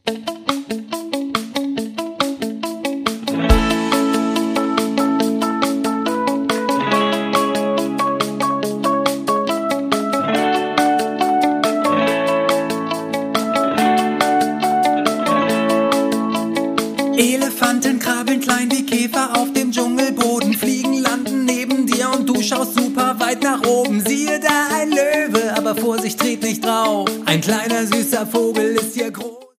Elefanten krabbeln klein wie Käfer auf dem Dschungelboden. Fliegen landen neben dir und du schaust super weit nach oben. Siehe da, ein Löwe, aber Vorsicht, tritt nicht drauf. Ein kleiner süßer Vogel ist hier groß.